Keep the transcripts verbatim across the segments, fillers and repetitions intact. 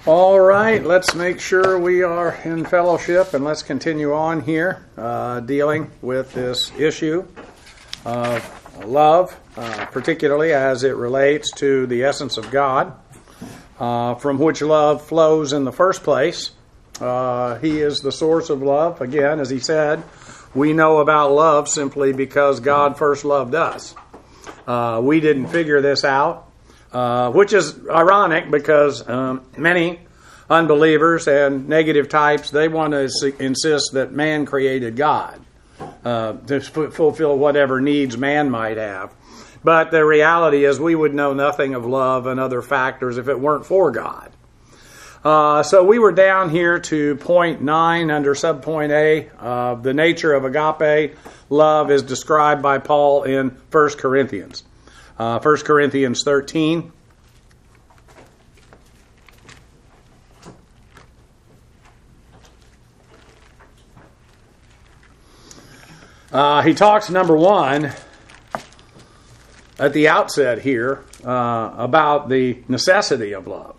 All right, let's make sure we are in fellowship, and let's continue on here uh, dealing with this issue of love, uh, particularly as it relates to the essence of God, uh, from which love flows in the first place. Uh, he is the source of love. Again, as he said, we know about love simply because God first loved us. Uh, we didn't figure this out. Uh, which is ironic because um, many unbelievers and negative types, they want to insist that man created God uh, to f- fulfill whatever needs man might have. But the reality is we would know nothing of love and other factors if it weren't for God. Uh, so we were down here to point nine under subpoint A. Uh, the nature of agape love is described by Paul in First Corinthians. Uh, First Corinthians thirteen. Uh, he talks, number one, at the outset here, uh, about the necessity of love.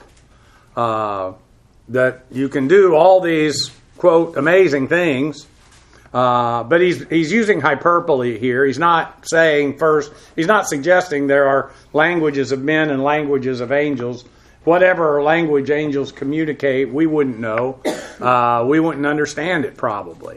Uh, that you can do all these, quote, amazing things. Uh, but he's he's using hyperbole here. He's not saying first, he's not suggesting there are languages of men and languages of angels. Whatever language angels communicate, we wouldn't know. Uh, we wouldn't understand it probably.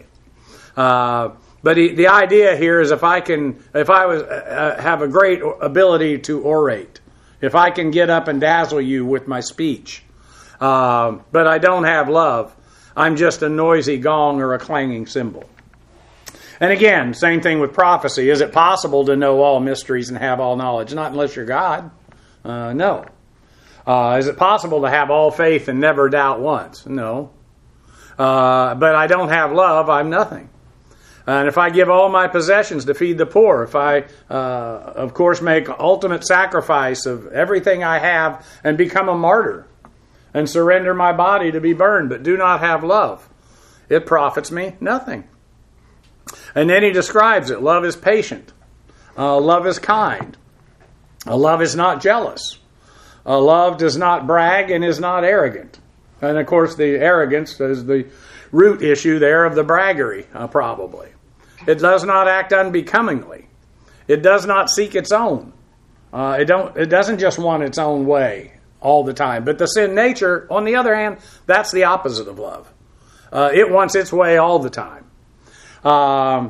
Uh, but he, the idea here is if I can, if I was uh, have a great ability to orate, if I can get up and dazzle you with my speech, uh, but I don't have love, I'm just a noisy gong or a clanging cymbal. And again, same thing with prophecy. Is it possible to know all mysteries and have all knowledge? Not unless you're God. Uh, no. Uh, is it possible to have all faith and never doubt once? No. Uh, but I don't have love, I'm nothing. And if I give all my possessions to feed the poor, if I, uh, of course, make ultimate sacrifice of everything I have and become a martyr and surrender my body to be burned, but do not have love, it profits me nothing. And then he describes it. Love is patient. Uh, love is kind. Uh, love is not jealous. Uh, love does not brag and is not arrogant. And of course, the arrogance is the root issue there of the braggery, uh, probably. It does not act unbecomingly. It does not seek its own. Uh, it don't. It doesn't just want its own way all the time. But the sin nature, on the other hand, that's the opposite of love. Uh, it wants its way all the time. Um,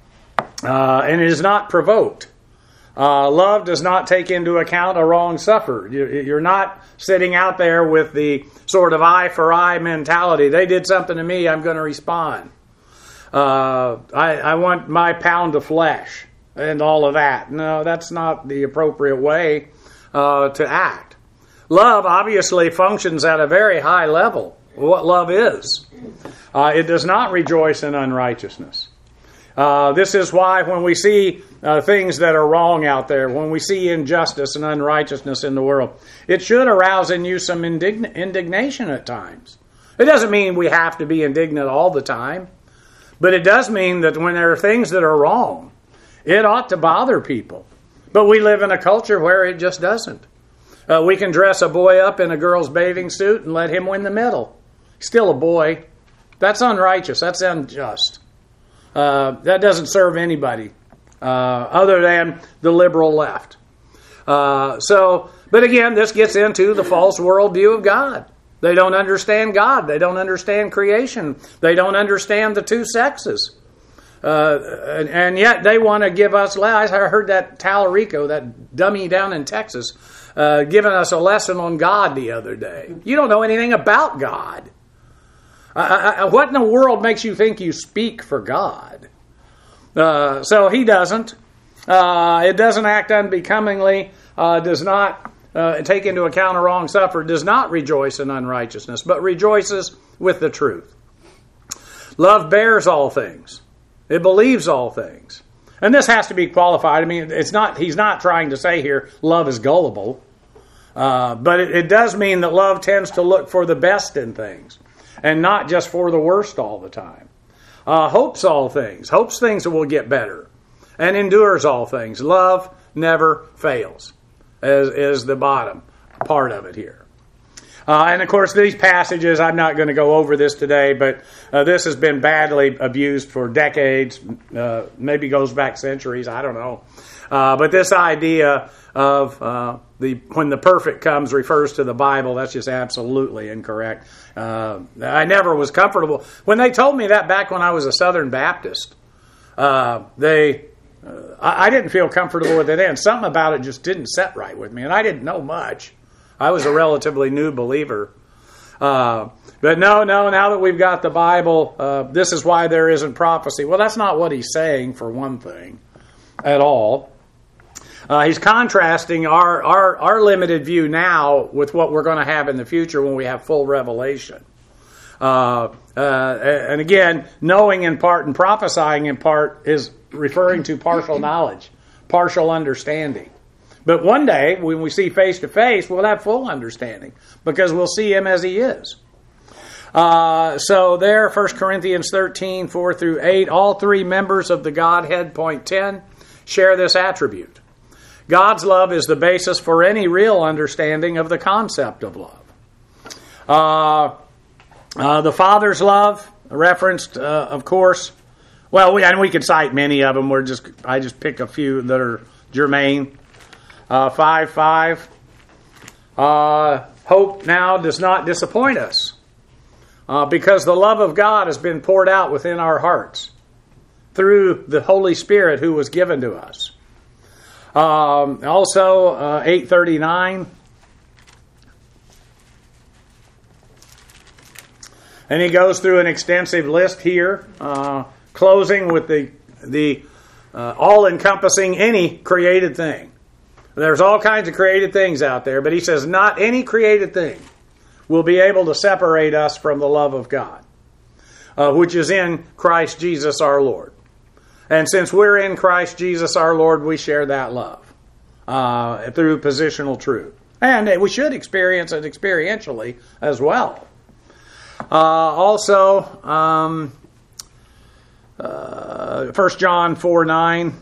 uh, and it is not provoked. Uh, love does not take into account a wrong suffered. You're not sitting out there with the sort of eye for eye mentality. They did something to me, I'm going to respond. Uh, I, I want my pound of flesh and all of that. No, that's not the appropriate way uh, to act. Love obviously functions at a very high level. What love is. Uh, it does not rejoice in unrighteousness. Uh, this is why when we see uh, things that are wrong out there, when we see injustice and unrighteousness in the world, it should arouse in you some indign- indignation at times. It doesn't mean we have to be indignant all the time, but it does mean that when there are things that are wrong, it ought to bother people. But we live in a culture where it just doesn't. Uh, we can dress a boy up in a girl's bathing suit and let him win the medal. Still a boy. That's unrighteous. That's unjust. Uh, that doesn't serve anybody uh, other than the liberal left. Uh, so, but again, this gets into the false worldview of God. They don't understand God. They don't understand creation. They don't understand the two sexes. Uh, and, and yet they want to give us, I heard that Talarico, that dummy down in Texas, uh, giving us a lesson on God the other day. You don't know anything about God. I, I, what in the world makes you think you speak for God? Uh, so he doesn't. Uh, it doesn't act unbecomingly, uh, does not uh, take into account a wrong suffered, does not rejoice in unrighteousness, but rejoices with the truth. Love bears all things. It believes all things. And this has to be qualified. I mean, it's not. He's not trying to say here love is gullible. Uh, but it, it does mean that love tends to look for the best in things and not just for the worst all the time. Uh, hopes all things. Hopes things will get better. And endures all things. Love never fails, as is the bottom part of it here. Uh, and of course, these passages, I'm not going to go over this today, but uh, this has been badly abused for decades, uh, maybe goes back centuries, I don't know. Uh, but this idea of uh, the when the perfect comes refers to the Bible, that's just absolutely incorrect. Uh, I never was comfortable. When they told me that back when I was a Southern Baptist, uh, they uh, I, I didn't feel comfortable with it then. Something about it just didn't set right with me, and I didn't know much. I was a relatively new believer. Uh, but no, no, now that we've got the Bible, uh, this is why there isn't prophecy. Well, that's not what he's saying, for one thing, at all. Uh, he's contrasting our, our, our limited view now with what we're going to have in the future when we have full revelation. Uh, uh, and again, knowing in part and prophesying in part is referring to partial knowledge, partial understanding. But one day, when we see face to face, we'll have full understanding because we'll see him as he is. Uh, so there, First Corinthians thirteen, four through eight, all three members of the Godhead, point ten, share this attribute. God's love is the basis for any real understanding of the concept of love. Uh, uh, the Father's love, referenced, uh, of course. Well, we, and we could cite many of them. We're just I just pick a few that are germane. Uh, five, five. Uh, hope now does not disappoint us uh, because the love of God has been poured out within our hearts through the Holy Spirit who was given to us. Um, also, uh, eight thirty-nine. And he goes through an extensive list here, uh, closing with the, the uh, all-encompassing any created thing. There's all kinds of created things out there, but he says not any created thing will be able to separate us from the love of God, uh, which is in Christ Jesus our Lord. And since we're in Christ Jesus our Lord, we share that love uh, through positional truth. And we should experience it experientially as well. Uh, also, um, uh, First John four nine.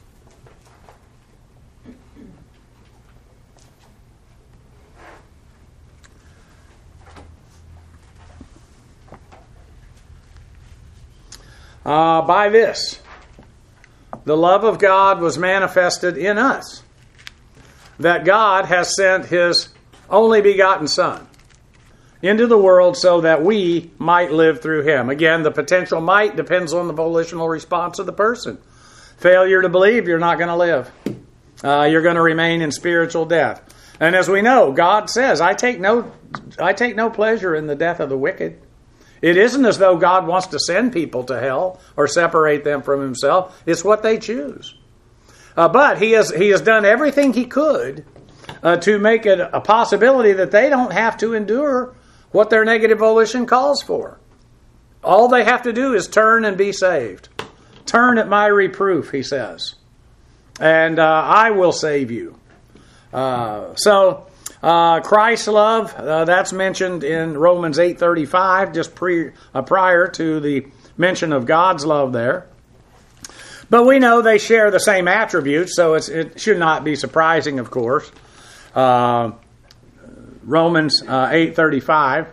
Uh, by this, the love of God was manifested in us, that God has sent His only begotten Son into the world so that we might live through Him. Again, the potential might depends on the volitional response of the person. Failure to believe, you're not going to live. Uh, you're going to remain in spiritual death. And as we know, God says, I take no, I take no pleasure in the death of the wicked. It isn't as though God wants to send people to hell or separate them from Himself. It's what they choose. Uh, but He has He has done everything He could uh, to make it a possibility that they don't have to endure what their negative volition calls for. All they have to do is turn and be saved. Turn at my reproof, He says. And uh, I will save you. Uh, so... Uh, Christ's love, uh, that's mentioned in Romans eight thirty-five, just pre, uh, prior to the mention of God's love there. But we know they share the same attributes, so it's, it should not be surprising, of course. Uh, Romans uh, eight thirty-five.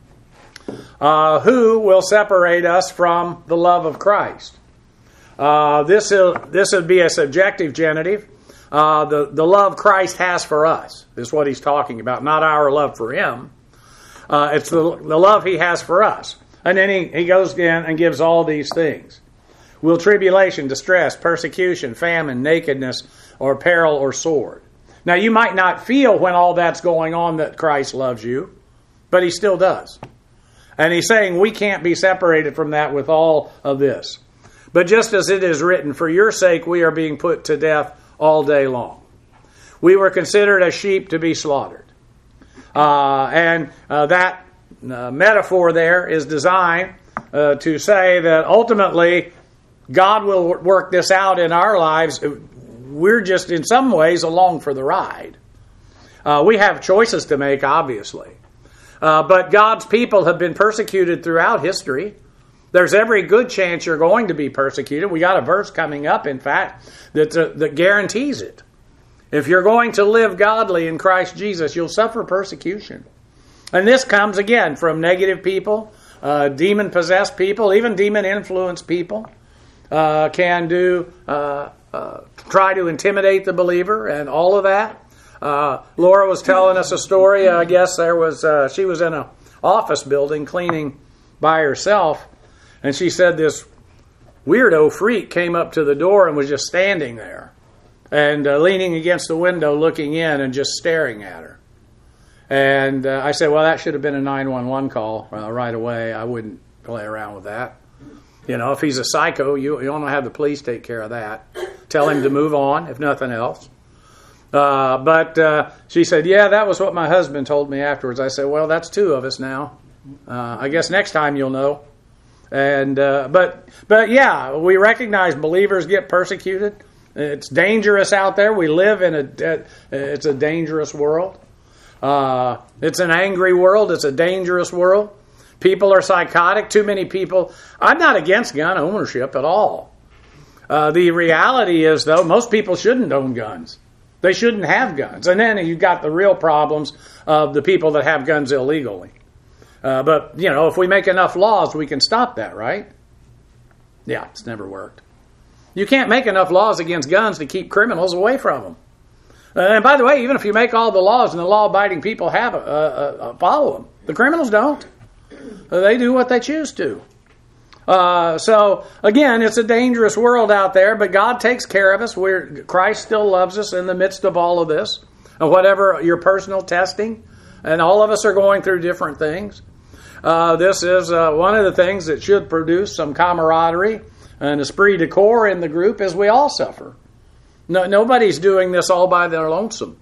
Uh, who will separate us from the love of Christ? Uh, this, is, this would be a subjective genitive. Uh, the, the love Christ has for us is what he's talking about, not our love for Him. Uh, it's the, the love He has for us. And then he, he goes in and gives all these things. Will tribulation, distress, persecution, famine, nakedness, or peril, or sword? Now, you might not feel when all that's going on that Christ loves you, but He still does. And He's saying we can't be separated from that with all of this. But just as it is written, for your sake we are being put to death all day long. We were considered as sheep to be slaughtered. Uh, and uh, that uh, metaphor there is designed uh, to say that ultimately God will work this out in our lives. We're just in some ways along for the ride. Uh, we have choices to make, obviously. Uh, but God's people have been persecuted throughout history. There's every good chance you're going to be persecuted. We got a verse coming up, in fact, that, uh, that guarantees it. If you're going to live godly in Christ Jesus, you'll suffer persecution. And this comes, again, from negative people, uh, demon-possessed people, even demon-influenced people uh, can do, uh, uh, try to intimidate the believer and all of that. Uh, Laura was telling us a story. I guess there was, uh, she was in an office building cleaning by herself, and she said this weirdo freak came up to the door and was just standing there and uh, leaning against the window looking in and just staring at her. And uh, I said, well, that should have been a nine one one call uh, right away. I wouldn't play around with that. You know, if he's a psycho, you, you don't have the police take care of that. Tell him to move on, if nothing else. Uh, but uh, she said, yeah, that was what my husband told me afterwards. I said, well, that's two of us now. Uh, I guess next time you'll know. And uh, but but yeah, we recognize believers get persecuted. It's dangerous out there. We live in a it's a dangerous world. Uh, it's an angry world. It's a dangerous world. People are psychotic. Too many people. I'm not against gun ownership at all. Uh, the reality is, though, most people shouldn't own guns. They shouldn't have guns. And then you've got the real problems of the people that have guns illegally. Uh, but, you know, if we make enough laws, we can stop that, right? Yeah, it's never worked. You can't make enough laws against guns to keep criminals away from them. Uh, and by the way, even if you make all the laws and the law-abiding people have uh, uh, follow them, the criminals don't. Uh, they do what they choose to. Uh, so, again, it's a dangerous world out there, but God takes care of us. We're, Christ still loves us in the midst of all of this. And whatever your personal testing, and all of us are going through different things. Uh, this is uh, one of the things that should produce some camaraderie and esprit de corps in the group as we all suffer. No, nobody's doing this all by their lonesome.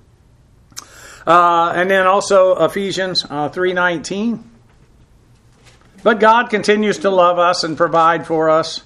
Uh, and then also Ephesians uh, three nineteen. But God continues to love us and provide for us.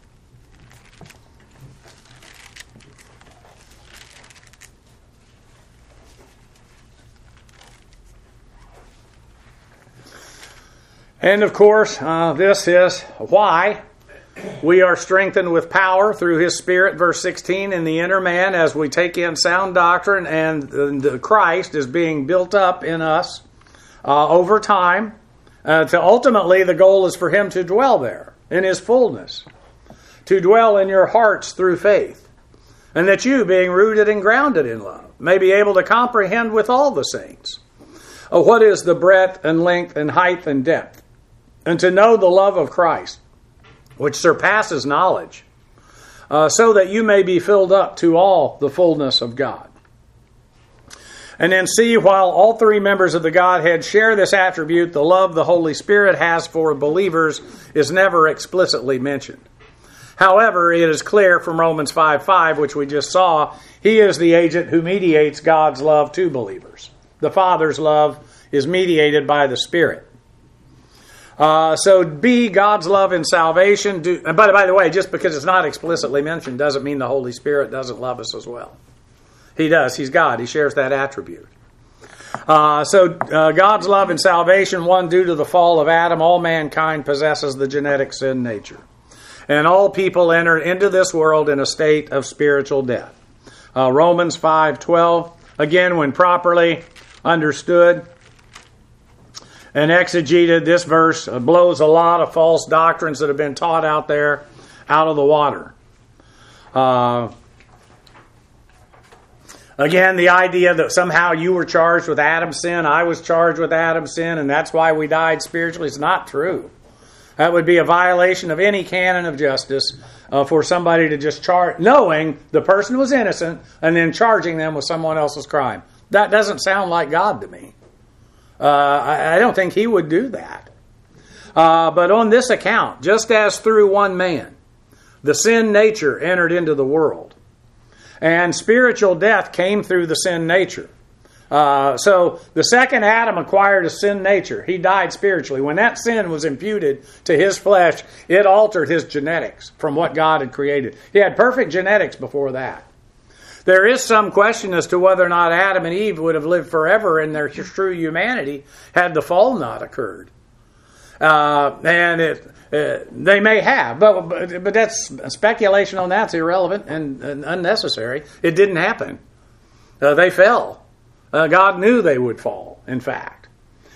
And of course, uh, this is why we are strengthened with power through His Spirit, verse sixteen, in the inner man as we take in sound doctrine, and the Christ is being built up in us uh, over time. Uh, to ultimately, the goal is for Him to dwell there in His fullness, to dwell in your hearts through faith, and that you, being rooted and grounded in love, may be able to comprehend with all the saints uh, what is the breadth and length and height and depth, and to know the love of Christ, which surpasses knowledge, uh, so that you may be filled up to all the fullness of God. And then see, while all three members of the Godhead share this attribute, the love the Holy Spirit has for believers is never explicitly mentioned. However, it is clear from Romans five five, which we just saw, He is the agent who mediates God's love to believers. The Father's love is mediated by the Spirit. Uh, so be God's love in salvation. Do, and by, by the way, just because it's not explicitly mentioned doesn't mean the Holy Spirit doesn't love us as well. He does. He's God. He shares that attribute. Uh, so uh, God's love and salvation, one, due to the fall of Adam, all mankind possesses the genetic sin nature. And all people enter into this world in a state of spiritual death. Uh, Romans five twelve, again, when properly understood and exegeted, this verse blows a lot of false doctrines that have been taught out there out of the water. Uh, again, the idea that somehow you were charged with Adam's sin, I was charged with Adam's sin, and that's why we died spiritually, is not true. That would be a violation of any canon of justice uh, for somebody to just charge, knowing the person was innocent, and then charging them with someone else's crime. That doesn't sound like God to me. Uh, I, I don't think He would do that. Uh, but on this account, just as through one man, the sin nature entered into the world, and spiritual death came through the sin nature. Uh, so the second Adam acquired a sin nature. He died spiritually. When that sin was imputed to his flesh, it altered his genetics from what God had created. He had perfect genetics before that. There is some question as to whether or not Adam and Eve would have lived forever in their true humanity had the fall not occurred. Uh, and it, uh, they may have, but, but but that's speculation on that's irrelevant and, and unnecessary. It didn't happen. Uh, they fell. Uh, God knew they would fall, in fact.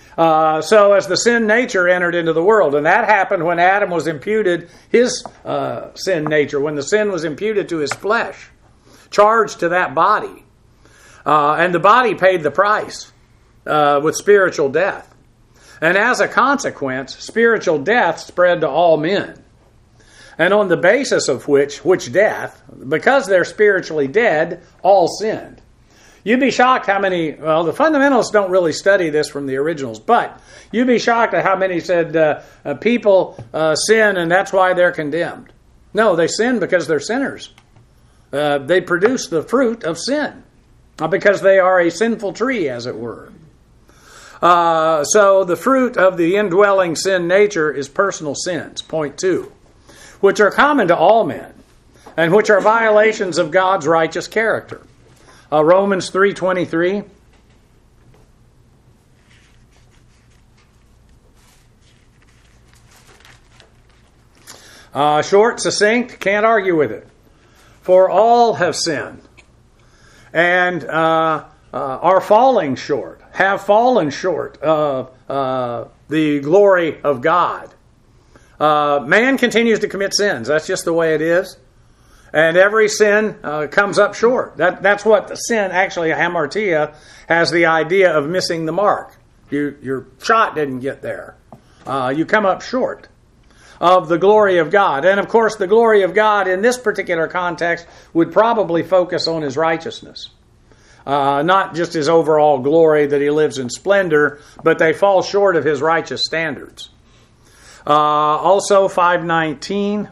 Uh, so as the sin nature entered into the world, and that happened when Adam was imputed his uh, sin nature, when the sin was imputed to his flesh, charged to that body. Uh, and the body paid the price uh, with spiritual death. And as a consequence, spiritual death spread to all men. And on the basis of which, which death, because they're spiritually dead, all sinned. You'd be shocked how many, well, the fundamentalists don't really study this from the originals, but you'd be shocked at how many said uh, uh, people uh, sin and that's why they're condemned. No, they sin because they're sinners. Uh, they produce the fruit of sin uh, because they are a sinful tree, as it were. Uh, so the fruit of the indwelling sin nature is personal sins, point two, which are common to all men and which are violations of God's righteous character. Uh, Romans three twenty-three. Uh, short, succinct, can't argue with it. For all have sinned and uh, uh, are falling short, have fallen short of uh, the glory of God. Uh, man continues to commit sins. That's just the way it is. And every sin uh, comes up short. That, that's what the sin, actually, hamartia, has the idea of missing the mark. You, your shot didn't get there. Uh, you come up short of the glory of God. And, of course, the glory of God in this particular context would probably focus on his righteousness. Uh, not just his overall glory that he lives in splendor, but they fall short of his righteous standards. Uh, also, five nineteen.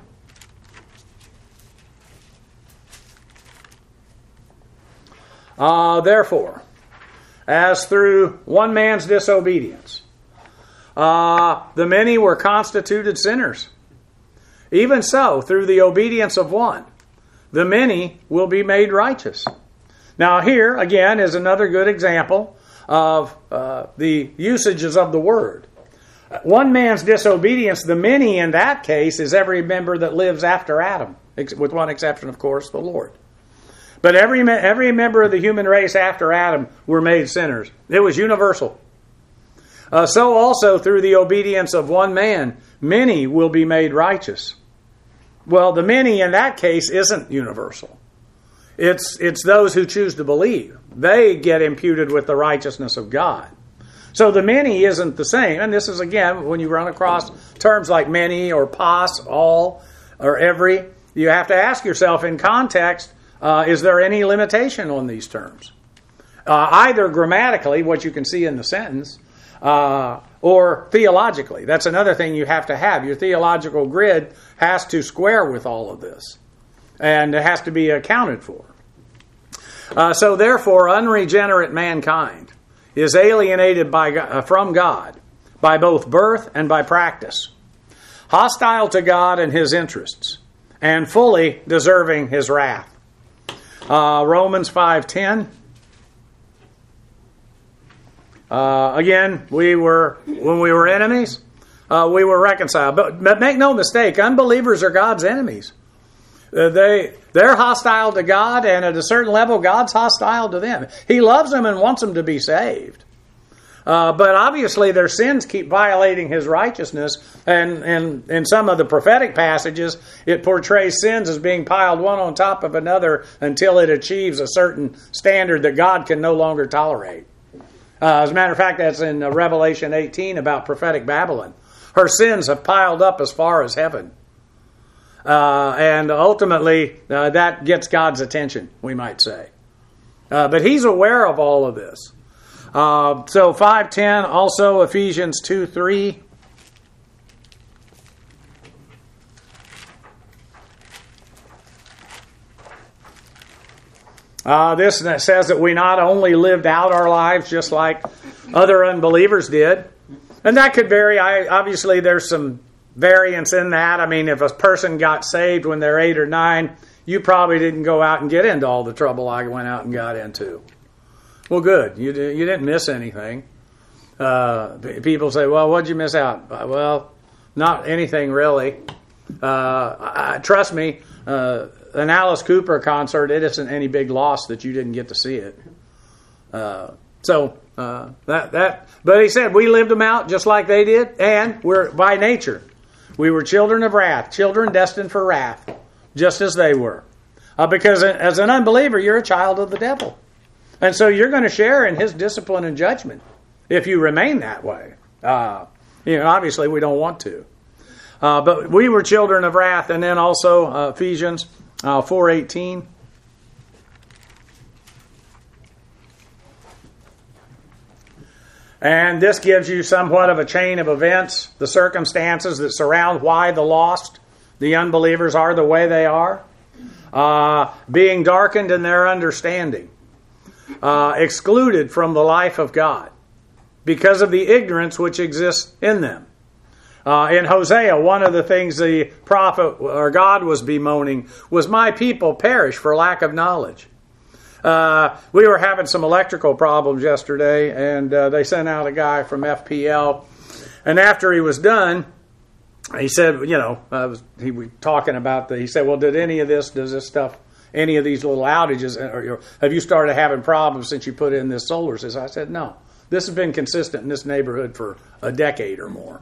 Uh, therefore, as through one man's disobedience, uh, the many were constituted sinners, even so, through the obedience of one, the many will be made righteous. Now here, again, is another good example of uh, the usages of the word. One man's disobedience, the many in that case, is every member that lives after Adam, with one exception, of course, the Lord. But every every member of the human race after Adam were made sinners. It was universal. Uh, so also through the obedience of one man, many will be made righteous. Well, the many in that case isn't universal. It's it's those who choose to believe. They get imputed with the righteousness of God. So the many isn't the same. And this is, again, when you run across terms like many or pas, all, or every, you have to ask yourself in context, Uh, is there any limitation on these terms? Uh, either grammatically, what you can see in the sentence, uh, or theologically. That's another thing you have to have. Your theological grid has to square with all of this. And it has to be accounted for. Uh, so therefore, unregenerate mankind is alienated by, uh, from God by both birth and by practice, hostile to God and his interests, and fully deserving his wrath. Uh, Romans five ten. Uh, again, we were when we were enemies, uh, we were reconciled. But, but make no mistake, unbelievers are God's enemies. Uh, they they're hostile to God, and at a certain level, God's hostile to them. He loves them and wants them to be saved. Uh, but obviously their sins keep violating his righteousness. And, and in some of the prophetic passages, it portrays sins as being piled one on top of another until it achieves a certain standard that God can no longer tolerate. Uh, as a matter of fact, that's in uh, Revelation eighteen about prophetic Babylon. Her sins have piled up as far as heaven. Uh, and ultimately, uh, that gets God's attention, we might say. Uh, but he's aware of all of this. Uh, so five ten, also Ephesians two three. Uh, this says that we not only lived out our lives just like other unbelievers did. And that could vary. I, obviously, there's some variance in that. I mean, if a person got saved when they're eight or nine, you probably didn't go out and get into all the trouble I went out and got into. Well, good. You you didn't miss anything. Uh, people say, well, what'd you miss out? Well, not anything really. Uh, I, trust me, uh, an Alice Cooper concert, it isn't any big loss that you didn't get to see it. Uh, So uh, that that. But he said we lived them out just like they did, and we're by nature we were children of wrath, children destined for wrath, just as they were. Uh, because as an unbeliever, you're a child of the devil, and so you're going to share in his discipline and judgment if you remain that way. Uh, you know, obviously we don't want to. Uh, but we were children of wrath, and then also uh, Ephesians uh, four eighteen. And this gives you somewhat of a chain of events, the circumstances that surround why the lost, the unbelievers, are the way they are. Uh, being darkened in their understanding. Uh, excluded from the life of God because of the ignorance which exists in them. Uh, in Hosea, one of the things the prophet or God was bemoaning was, my people perish for lack of knowledge. Uh, we were having some electrical problems yesterday, and uh, they sent out a guy from F P L. And after he was done, he said, you know, uh, he was talking about the, he said, well, did any of this, does this stuff, any of these little outages, or have you started having problems since you put in this solar system? I said, no. This has been consistent in this neighborhood for a decade or more.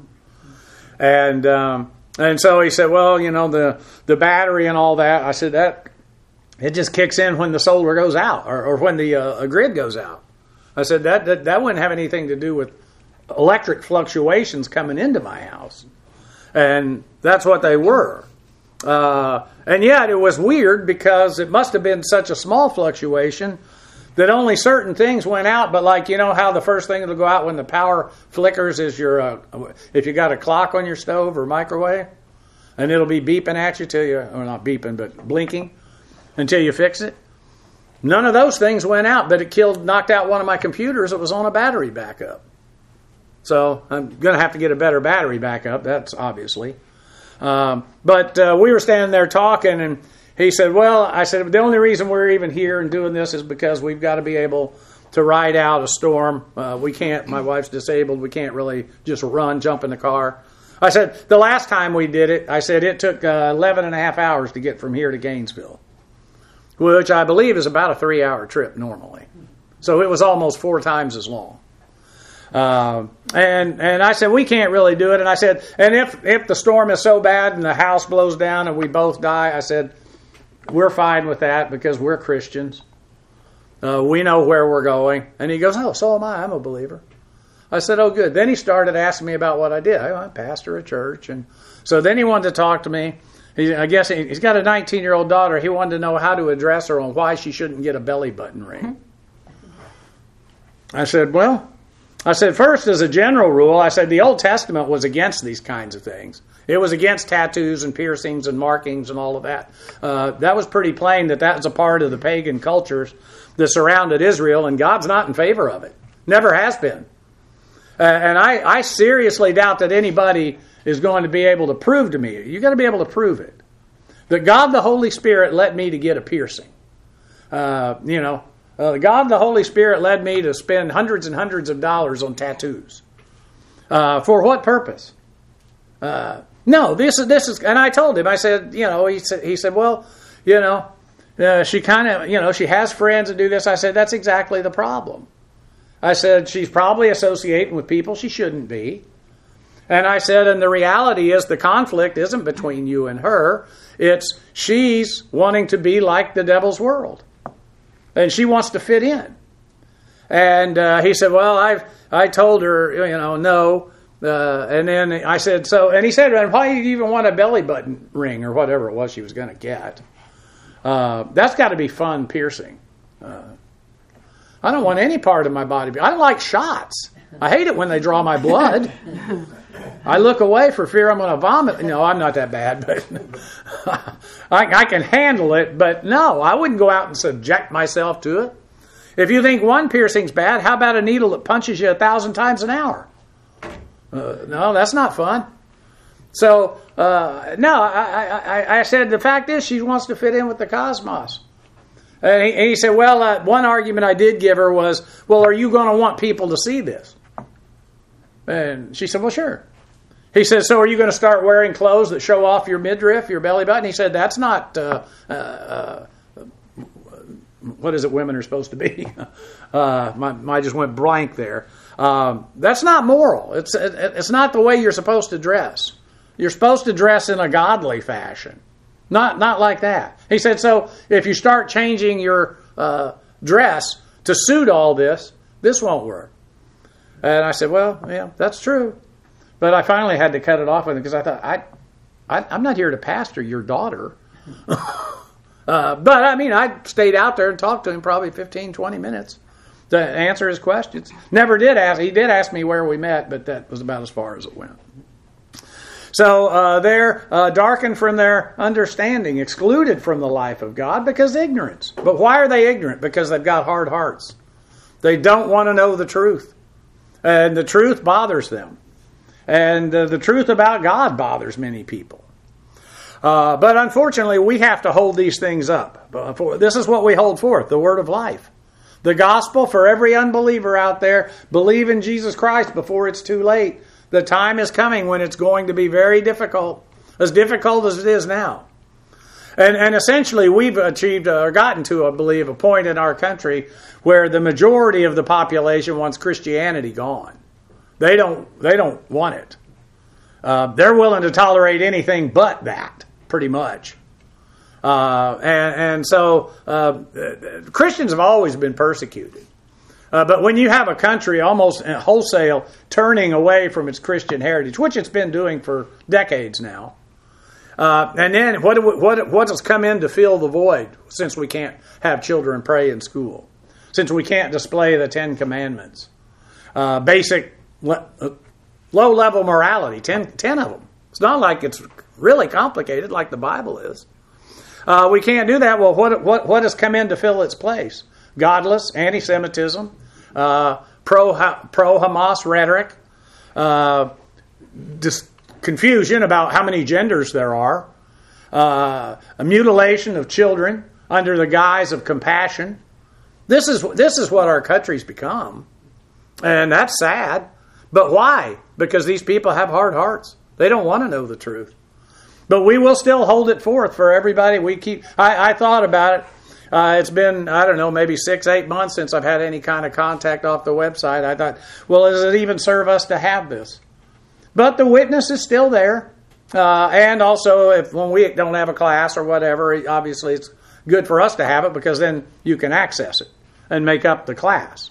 And um, and so he said, well, you know, the, the battery and all that. I said, that it just kicks in when the solar goes out or, or when the uh, grid goes out. I said, that, that that wouldn't have anything to do with electric fluctuations coming into my house. And that's what they were. Uh, and yet it was weird because it must have been such a small fluctuation that only certain things went out. But like, you know how the first thing that'll go out when the power flickers is your, uh, if you got a clock on your stove or microwave, and it'll be beeping at you till you, or not beeping, but blinking until you fix it. None of those things went out, but it killed, knocked out one of my computers that was on a battery backup. So I'm going to have to get a better battery backup, that's obviously. Um, but uh, we were standing there talking, and he said, well, I said, the only reason we're even here and doing this is because we've got to be able to ride out a storm. Uh, we can't, my wife's disabled, we can't really just run, jump in the car. I said, the last time we did it, I said, it took uh, eleven and a half hours to get from here to Gainesville, which I believe is about a three-hour trip normally. So it was almost four times as long. Uh, and and I said, we can't really do it. And I said, and if, if the storm is so bad and the house blows down and we both die, I said, we're fine with that because we're Christians. Uh, we know where we're going. And he goes, oh, so am I. I'm a believer. I said, oh, good. Then he started asking me about what I did. I, I'm a pastor at church. And so then he wanted to talk to me. He, I guess he, he's got a nineteen-year-old daughter. He wanted to know how to address her on why she shouldn't get a belly button ring. I said, well, I said, first, as a general rule, I said the Old Testament was against these kinds of things. It was against tattoos and piercings and markings and all of that. Uh, that was pretty plain that that was a part of the pagan cultures that surrounded Israel, and God's not in favor of it. Never has been. Uh, and I, I seriously doubt that anybody is going to be able to prove to me. You've got to be able to prove it. That God the Holy Spirit led me to get a piercing. Uh, you know, uh, God the Holy Spirit led me to spend hundreds and hundreds of dollars on tattoos. Uh, for what purpose? Uh, no, this is, this is, and I told him, I said, you know, he said, he said, well, you know, uh, she kind of, you know, she has friends that do this. I said, that's exactly the problem. I said, she's probably associating with people she shouldn't be. And I said, and the reality is the conflict isn't between you and her. It's she's wanting to be like the devil's world. And she wants to fit in. And uh, he said, well, I've, I told her, you know, no. Uh, and then I said, so, and he said, and why do you even want a belly button ring or whatever it was she was going to get? Uh, that's got to be fun piercing. Uh, I don't want any part of my body. I don't like shots. I hate it when they draw my blood. I look away for fear I'm going to vomit. No, I'm not that bad, but I, I can handle it. But no, I wouldn't go out and subject myself to it. If you think one piercing's bad, how about a needle that punches you a thousand times an hour? Uh, no, that's not fun. So, uh, no, I, I, I said the fact is she wants to fit in with the cosmos. And he, and he said, well, uh, one argument I did give her was, well, are you going to want people to see this? And she said, well, sure. He said, so are you going to start wearing clothes that show off your midriff, your belly button? He said, that's not uh, uh, what is it women are supposed to be? uh, my, my just went blank there. Um, that's not moral. It's it, it's not the way you're supposed to dress. You're supposed to dress in a godly fashion. Not not like that. He said, so if you start changing your uh, dress to suit all this, this won't work. And I said, well, yeah, that's true. But I finally had to cut it off with him because I thought, I, I, I'm not here to pastor your daughter. uh, but, I mean, I stayed out there and talked to him probably fifteen, twenty minutes to answer his questions. Never did ask. He did ask me where we met, but that was about as far as it went. So uh, they're uh, darkened from their understanding, excluded from the life of God because ignorance. But why are they ignorant? Because they've got hard hearts. They don't want to know the truth. And the truth bothers them. And uh, the truth about God bothers many people. Uh, but unfortunately, we have to hold these things up. This is what we hold forth, the word of life. The gospel for every unbeliever out there. Believe in Jesus Christ before it's too late. The time is coming when it's going to be very difficult, as difficult as it is now. And, and essentially, we've achieved or gotten to, I believe, a point in our country where the majority of the population wants Christianity gone. They don't. They don't want it. Uh, they're willing to tolerate anything but that, pretty much. Uh, and, and so uh, Christians have always been persecuted. Uh, but when you have a country almost wholesale turning away from its Christian heritage, which it's been doing for decades now, uh, and then what, what, what has come in to fill the void since we can't have children pray in school, since we can't display the Ten Commandments, uh, basic le- uh, low-level morality, ten, ten of them. It's not like it's really complicated like the Bible is. Uh, we can't do that. Well, what, what, what has come in to fill its place? Godless, anti-Semitism, uh, pro, pro-Hamas rhetoric, uh, dis- confusion about how many genders there are, uh, a mutilation of children under the guise of compassion. This is this is what our country's become, and that's sad. But why? Because these people have hard hearts. They don't want to know the truth. But we will still hold it forth for everybody. We keep. I, I thought about it. Uh, it's been, I don't know, maybe six, eight months since I've had any kind of contact off the website. I thought, well, does it even serve us to have this? But the witness is still there. Uh, and also, if when we don't have a class or whatever, obviously it's good for us to have it because then you can access it and make up the class.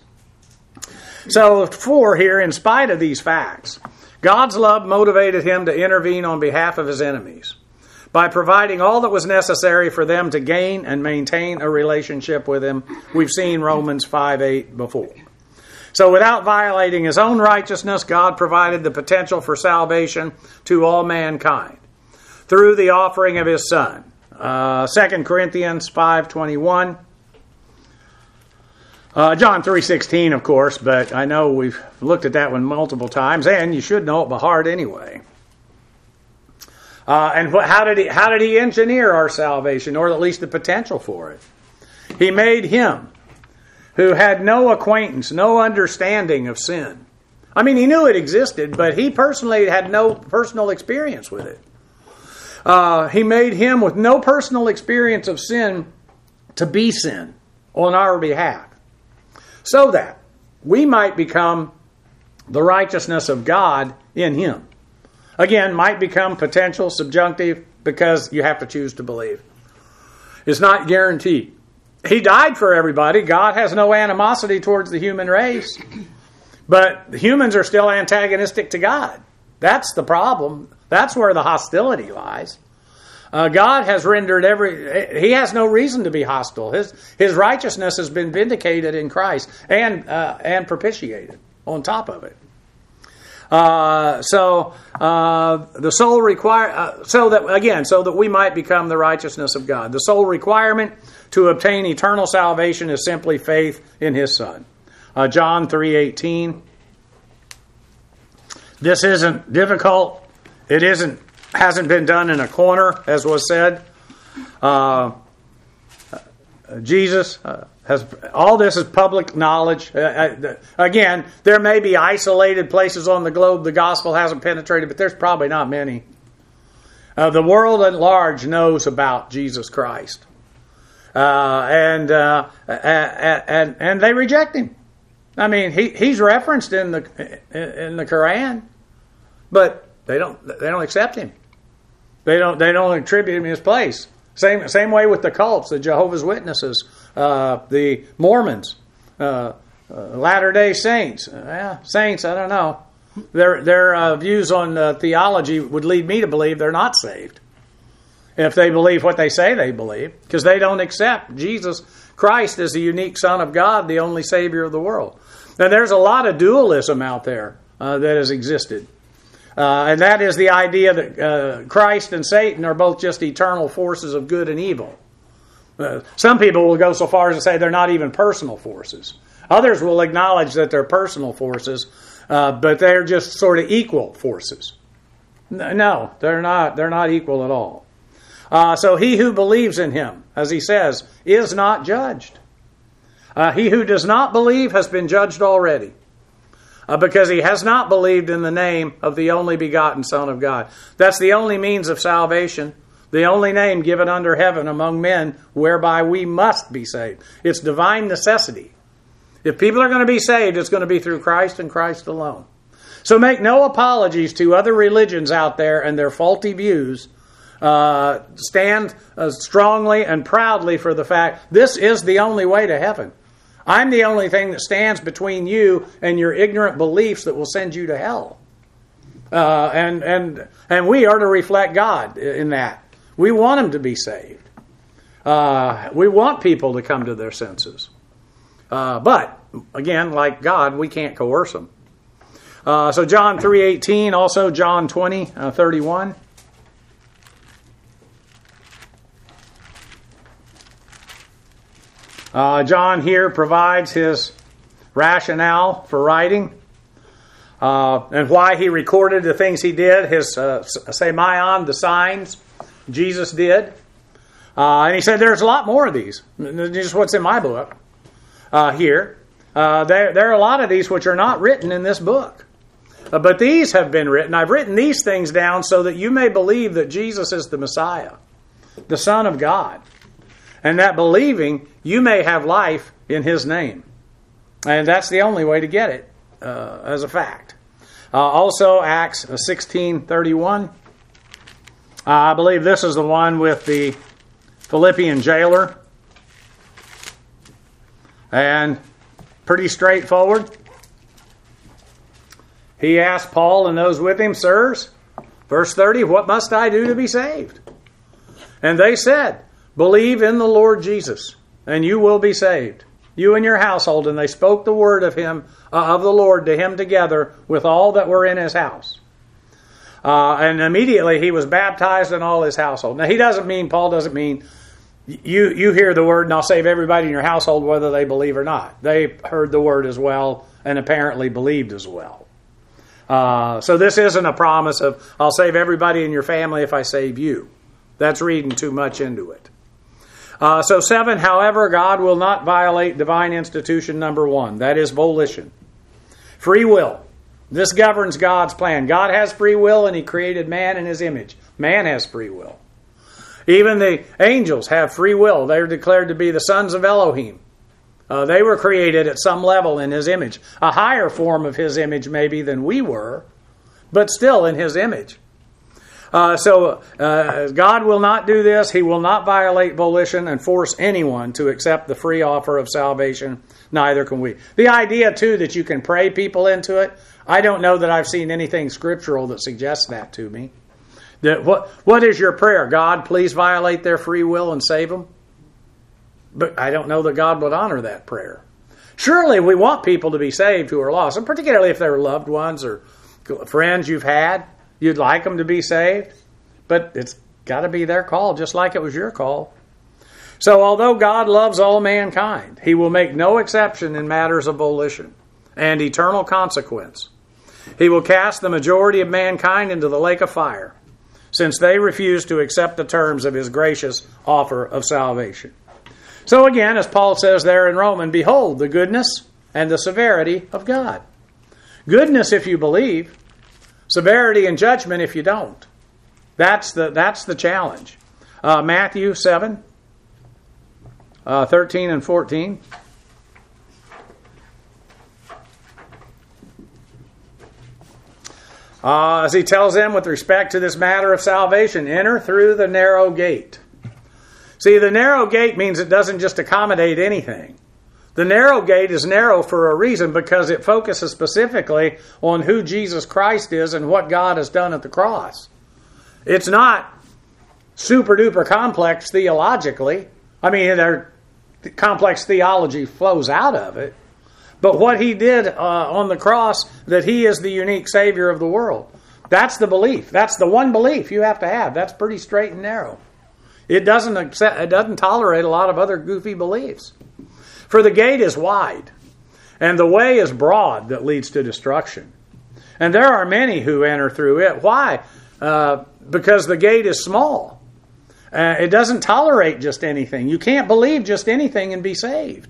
So, four here, in spite of these facts, God's love motivated him to intervene on behalf of his enemies by providing all that was necessary for them to gain and maintain a relationship with him. We've seen Romans five eight before. So without violating his own righteousness, God provided the potential for salvation to all mankind through the offering of his Son. Uh, Second Corinthians five twenty-one. Uh, John three sixteen, of course, but I know we've looked at that one multiple times, and you should know it by heart anyway. Uh, and what, how did he how did he engineer our salvation, or at least the potential for it? He made him who had no acquaintance, no understanding of sin. I mean, he knew it existed, but he personally had no personal experience with it. Uh, he made him with no personal experience of sin to be sin on our behalf, so that we might become the righteousness of God in him. Again, might become potential, subjunctive, because you have to choose to believe. It's not guaranteed. He died for everybody. God has no animosity towards the human race. But humans are still antagonistic to God. That's the problem. That's where the hostility lies. Uh, God has rendered every... He has no reason to be hostile. His, his righteousness has been vindicated in Christ and, uh, and propitiated on top of it. Uh, so uh, the sole require uh, so that again so that we might become the righteousness of God. The sole requirement to obtain eternal salvation is simply faith in his Son. Uh, John three eighteen. This isn't difficult. It isn't hasn't been done in a corner, as was said. Uh, Jesus. Uh, Has, all this is public knowledge. Uh, again, there may be isolated places on the globe the gospel hasn't penetrated, but there's probably not many. Uh, the world at large knows about Jesus Christ. Uh, and, uh, and and they reject him. I mean, he, he's referenced in the in the Quran, but they don't they don't accept him. They don't they don't attribute him his place. Same same way with the cults, the Jehovah's Witnesses, uh, the Mormons, uh, uh, Latter-day Saints. Uh, saints, I don't know. Their their uh, views on uh, theology would lead me to believe they're not saved if they believe what they say they believe, because they don't accept Jesus Christ as the unique Son of God, the only Savior of the world. Now, there's a lot of dualism out there uh, that has existed. Uh, and that is the idea that uh, Christ and Satan are both just eternal forces of good and evil. Uh, some people will go so far as to say they're not even personal forces. Others will acknowledge that they're personal forces, uh, but they're just sort of equal forces. No, they're not. They're not equal at all. Uh, so he who believes in him, as he says, is not judged. Uh, he who does not believe has been judged already, uh, because he has not believed in the name of the only begotten Son of God. That's the only means of salvation, the only name given under heaven among men whereby we must be saved. It's divine necessity. If people are going to be saved, it's going to be through Christ and Christ alone. So make no apologies to other religions out there and their faulty views. Uh, stand uh, strongly and proudly for the fact this is the only way to heaven. I'm the only thing that stands between you and your ignorant beliefs that will send you to hell. Uh, and and and we are to reflect God in that. We want them to be saved. Uh, we want people to come to their senses. Uh, but, again, like God, we can't coerce them. Uh, so John three eighteen, also John twenty thirty-one. Uh, John here provides his rationale for writing uh, and why he recorded the things he did, his uh, semeion, the signs Jesus did. Uh, and he said there's a lot more of these. Just what's in my book uh, here. Uh, there, there are a lot of these which are not written in this book. Uh, but these have been written. I've written these things down so that you may believe that Jesus is the Messiah, the Son of God. And that believing, you may have life in His name. And that's the only way to get it uh, as a fact. Uh, also, Acts sixteen thirty-one. Uh, I believe this is the one with the Philippian jailer. And pretty straightforward. He asked Paul and those with him, Sirs, verse thirty, what must I do to be saved? And they said, believe in the Lord Jesus, and you will be saved, you and your household. And they spoke the word of him, uh, of the Lord to him together with all that were in his house. Uh, and immediately he was baptized in all his household. Now he doesn't mean, Paul doesn't mean, you, you hear the word and I'll save everybody in your household whether they believe or not. They heard the word as well and apparently believed as well. Uh, so this isn't a promise of, I'll save everybody in your family if I save you. That's reading too much into it. Uh, so seven, however, God will not violate divine institution number one. That is volition. Free will. This governs God's plan. God has free will and He created man in His image. Man has free will. Even the angels have free will. They're declared to be the sons of Elohim. Uh, they were created at some level in His image. A higher form of His image maybe than we were, but still in His image. Uh, so uh, God will not do this. He will not violate volition and force anyone to accept the free offer of salvation. Neither can we. The idea, too, that you can pray people into it, I don't know that I've seen anything scriptural that suggests that to me. That what What is your prayer? God, please violate their free will and save them? But I don't know that God would honor that prayer. Surely we want people to be saved who are lost, and particularly if they're loved ones or friends you've had. You'd like them to be saved, but it's got to be their call, just like it was your call. So although God loves all mankind, He will make no exception in matters of volition and eternal consequence. He will cast the majority of mankind into the lake of fire, since they refuse to accept the terms of His gracious offer of salvation. So again, as Paul says there in Romans, behold the goodness and the severity of God. Goodness if you believe. Severity and judgment if you don't. That's the that's the challenge. Uh, Matthew seven. uh, thirteen and fourteen. Uh, as he tells them with respect to this matter of salvation, enter through the narrow gate. See, the narrow gate means it doesn't just accommodate anything. The narrow gate is narrow for a reason, because it focuses specifically on who Jesus Christ is and what God has done at the cross. It's not super duper complex theologically. I mean, there, complex theology flows out of it. But what he did uh, on the cross, that he is the unique Savior of the world. That's the belief. That's the one belief you have to have. That's pretty straight and narrow. It doesn't accept, it doesn't tolerate a lot of other goofy beliefs. For the gate is wide, and the way is broad that leads to destruction. And there are many who enter through it. Why? Uh, because the gate is small. Uh, it doesn't tolerate just anything. You can't believe just anything and be saved.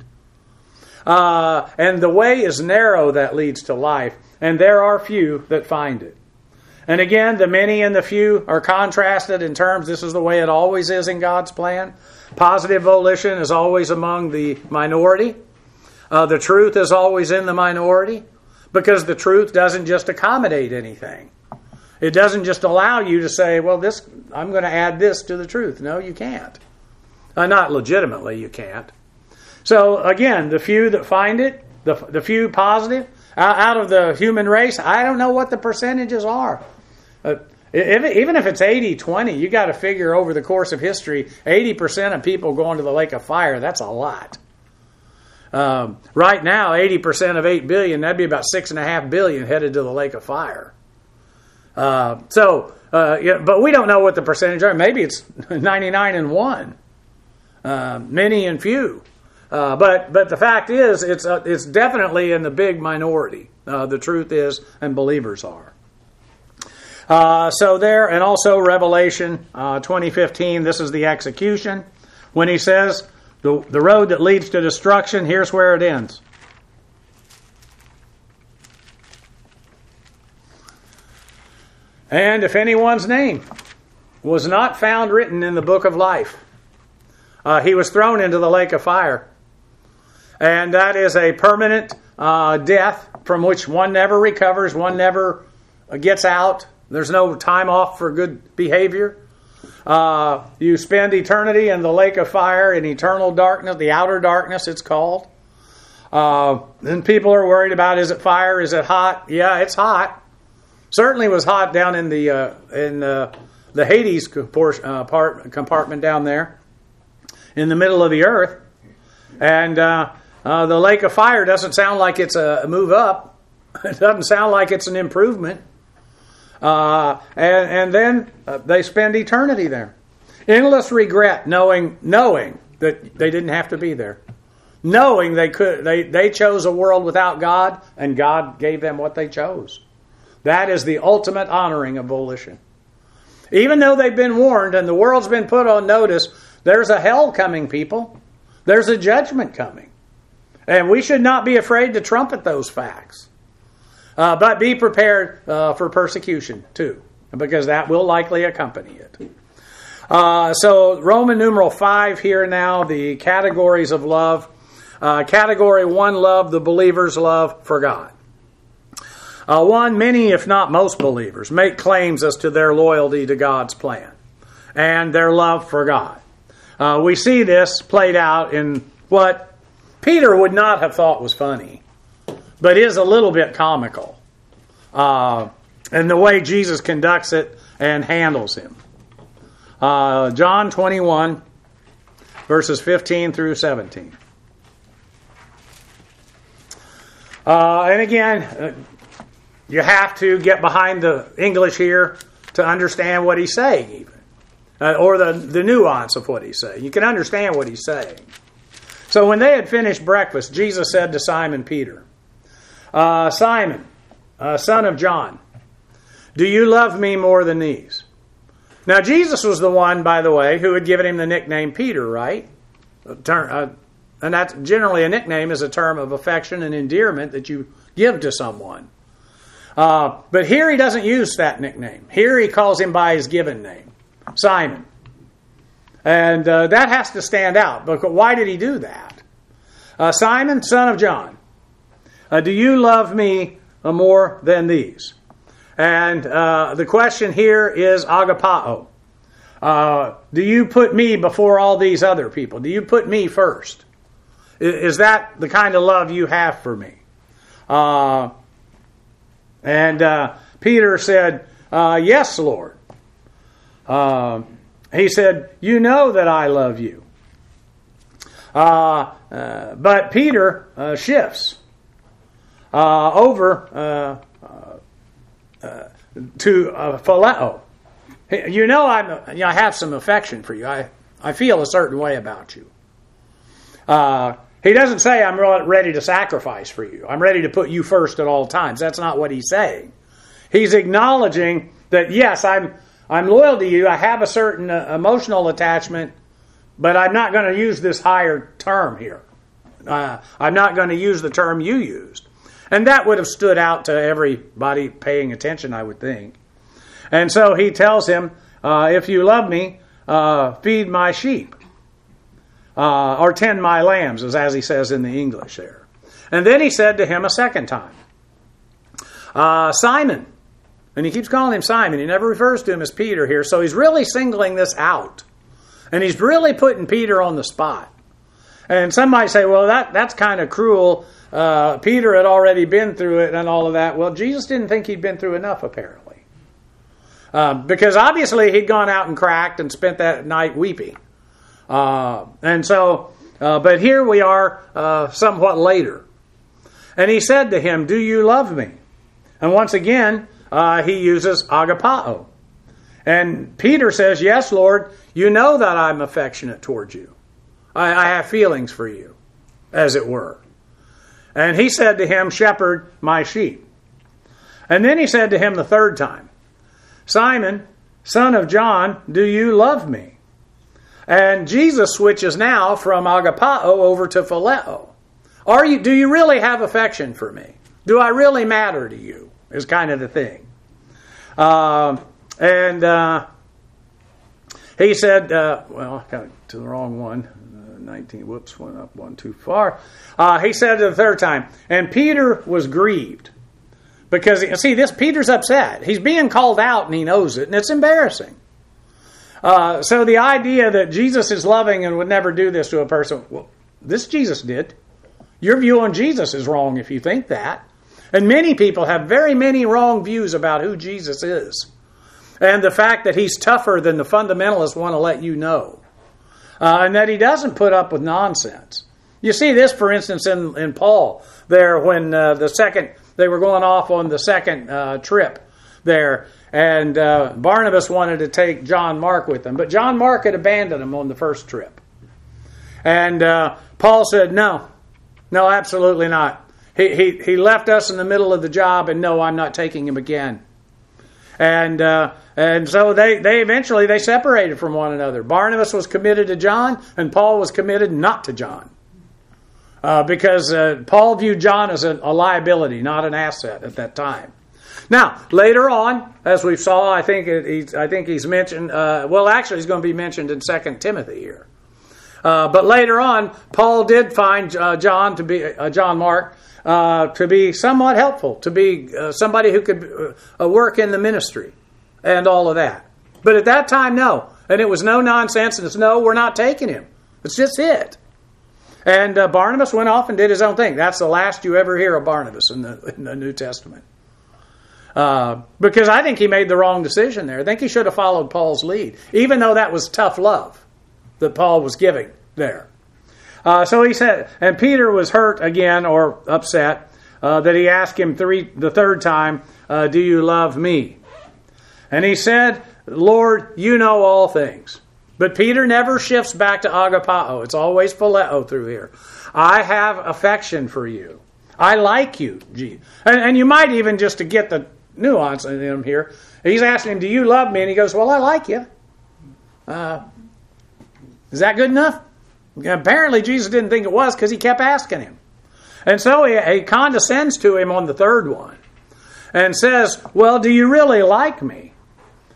Uh, and the way is narrow that leads to life, and there are few that find it. And again, the many and the few are contrasted in terms, this is the way it always is in God's plan. Positive volition is always among the minority. Uh, the truth is always in the minority, because the truth doesn't just accommodate anything. It doesn't just allow you to say, well, this I'm going to add this to the truth. No, you can't. Uh, not legitimately, you can't. So again, the few that find it, the, the few positive, out of the human race, I don't know what the percentages are. Uh, if, even if it's eighty twenty, you got to figure over the course of history, eighty percent of people going to the lake of fire, that's a lot. Um, right now, eighty percent of eight billion, that'd be about six point five billion headed to the lake of fire. Uh, so, uh, yeah, but we don't know what the percentage are. Maybe it's ninety-nine and one. Uh, many and few. Uh, but but the fact is, it's uh, it's definitely in the big minority. Uh, the truth is, and believers are. Uh, so there, and also Revelation uh, twenty fifteen. This is the execution when he says the the road that leads to destruction. Here's where it ends. And if anyone's name was not found written in the book of life, uh, he was thrown into the lake of fire. And that is a permanent uh, death from which one never recovers, one never gets out. There's no time off for good behavior. Uh, you spend eternity in the lake of fire, in eternal darkness, the outer darkness it's called. Uh, and people are worried about, is it fire, is it hot? Yeah, it's hot. Certainly was hot down in the uh, in uh, the Hades uh, part, compartment down there in the middle of the earth. And uh, uh, the lake of fire doesn't sound like it's a move up. It doesn't sound like it's an improvement. Uh, and, and then uh, they spend eternity there. Endless regret, knowing knowing that they didn't have to be there. Knowing they could, they, they chose a world without God, and God gave them what they chose. That is the ultimate honoring of volition. Even though they've been warned and the world's been put on notice, there's a hell coming, people. There's a judgment coming. And we should not be afraid to trumpet those facts. Uh, but be prepared uh, for persecution, too, because that will likely accompany it. Uh, so, Roman numeral five here now, the categories of love. Uh, category one, love, the believer's love for God. Uh, one, many, if not most believers, make claims as to their loyalty to God's plan and their love for God. Uh, we see this played out in what Peter would not have thought was funny, but is a little bit comical, uh, in the way Jesus conducts it and handles him. Uh, John twenty-one, verses fifteen through seventeen. Uh, and again, uh, you have to get behind the English here to understand what he's saying, even. Uh, or the, the nuance of what he's saying. You can understand what he's saying. So when they had finished breakfast, Jesus said to Simon Peter, uh, Simon, uh, son of John, do you love me more than these? Now, Jesus was the one, by the way, who had given him the nickname Peter, right? A term, uh, and that's generally a nickname is a term of affection and endearment that you give to someone. Uh, but here he doesn't use that nickname. Here he calls him by his given name, Simon. And uh, that has to stand out. But why did he do that? Uh, Simon, son of John, uh, do you love me uh, more than these? And uh, the question here is agapao. Uh, do you put me before all these other people? Do you put me first? Is that the kind of love you have for me? Uh, and uh, Peter said, uh, yes, Lord. Uh, he said, you know that I love you. Uh, uh, but Peter uh, shifts uh, over uh, uh, uh, to uh, phileo. You know, I'm, you know, I have some affection for you. I, I feel a certain way about you. Uh, he doesn't say, I'm ready to sacrifice for you. I'm ready to put you first at all times. That's not what he's saying. He's acknowledging that, yes, I'm I'm loyal to you. I have a certain uh, emotional attachment, but I'm not going to use this higher term here. Uh, I'm not going to use the term you used. And that would have stood out to everybody paying attention, I would think. And so he tells him, uh, if you love me, uh, feed my sheep. Uh, or tend my lambs, as, as he says in the English there. And then he said to him a second time, uh, Simon. And he keeps calling him Simon. He never refers to him as Peter here. So he's really singling this out. And he's really putting Peter on the spot. And some might say, well, that that's kind of cruel. Uh, Peter had already been through it and all of that. Well, Jesus didn't think he'd been through enough, apparently. Uh, because obviously he'd gone out and cracked and spent that night weeping. Uh, and so, uh, but here we are uh, somewhat later. And he said to him, do you love me? And once again, uh, he uses agapao. And Peter says, yes, Lord, you know that I'm affectionate towards you. I, I have feelings for you, as it were. And he said to him, shepherd my sheep. And then he said to him the third time, Simon, son of John, do you love me? And Jesus switches now from agapao over to phileo. Are you? Do you really have affection for me? Do I really matter to you? Is kind of the thing. Uh, and uh, he said, uh, well, I got to the wrong one. Uh, nineteen, whoops, went up one too far. Uh, he said the third time, and Peter was grieved. Because, see, this Peter's upset. He's being called out and he knows it, and it's embarrassing. Uh, so the idea that Jesus is loving and would never do this to a person, well, this Jesus did. Your view on Jesus is wrong if you think that. And many people have very many wrong views about who Jesus is. And the fact that he's tougher than the fundamentalists want to let you know. Uh, and that he doesn't put up with nonsense. You see this, for instance, in, in Paul there when uh, the second, they were going off on the second uh, trip there. And uh, Barnabas wanted to take John Mark with them. But John Mark had abandoned him on the first trip. And uh, Paul said, no, no, absolutely not. He, he he left us in the middle of the job, and no, I'm not taking him again. And uh, and so they, they eventually they separated from one another. Barnabas was committed to John, and Paul was committed not to John. Uh, because uh, Paul viewed John as a, a liability, not an asset at that time. Now, later on, as we saw, I think it, he's, I think he's mentioned, uh, well, actually he's going to be mentioned in Second Timothy here. Uh, but later on, Paul did find uh, John to be, uh, John Mark, uh, to be somewhat helpful, to be uh, somebody who could uh, work in the ministry and all of that. But at that time, no. And it was no nonsense, and it's no, we're not taking him. It's just it. And uh, Barnabas went off and did his own thing. That's the last you ever hear of Barnabas in the, in the New Testament. Uh, because I think he made the wrong decision there. I think he should have followed Paul's lead, even though that was tough love that Paul was giving there. Uh, so he said, and Peter was hurt again or upset uh, that he asked him three the third time, uh, do you love me? And he said, Lord, you know all things. But Peter never shifts back to agapao. It's always phileo through here. I have affection for you. I like you. And, and you might even, just to get the nuance in him here, he's asking him, do you love me? And he goes, well, I like you. Uh, is that good enough? Apparently Jesus didn't think it was, because he kept asking him. And so he, he condescends to him on the third one and says, well, do you really like me?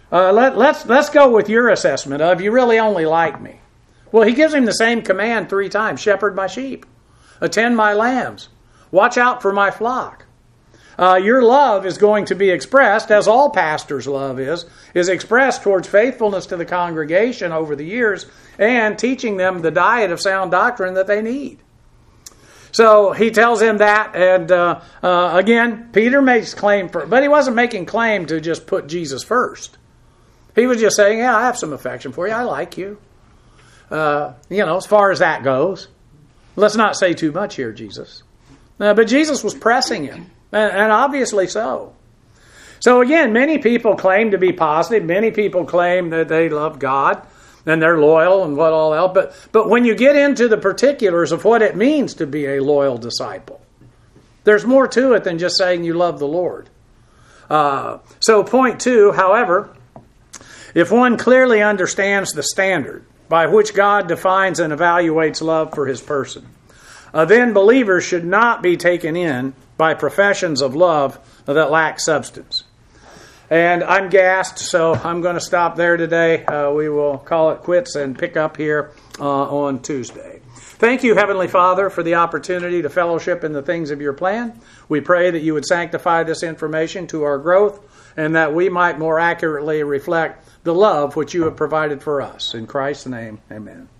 Uh, let, let's, let's go with your assessment of you really only like me. Well, he gives him the same command three times. Shepherd my sheep. Attend my lambs. Watch out for my flock. Uh, your love is going to be expressed, as all pastors' love is, is expressed towards faithfulness to the congregation over the years and teaching them the diet of sound doctrine that they need. So he tells him that, and uh, uh, again, Peter makes claim for, but he wasn't making claim to just put Jesus first. He was just saying, yeah, I have some affection for you. I like you. Uh, you know, as far as that goes. Let's not say too much here, Jesus. Uh, but Jesus was pressing him, and, and obviously so. So again, many people claim to be positive. Many people claim that they love God and they're loyal and what all else. But, but when you get into the particulars of what it means to be a loyal disciple, there's more to it than just saying you love the Lord. Uh, so point two, however, if one clearly understands the standard by which God defines and evaluates love for his person, uh, then believers should not be taken in by professions of love that lack substance. And I'm gassed, so I'm going to stop there today. Uh, we will call it quits and pick up here uh, on Tuesday. Thank you, Heavenly Father, for the opportunity to fellowship in the things of your plan. We pray that you would sanctify this information to our growth and that we might more accurately reflect the love which you have provided for us. In Christ's name, amen.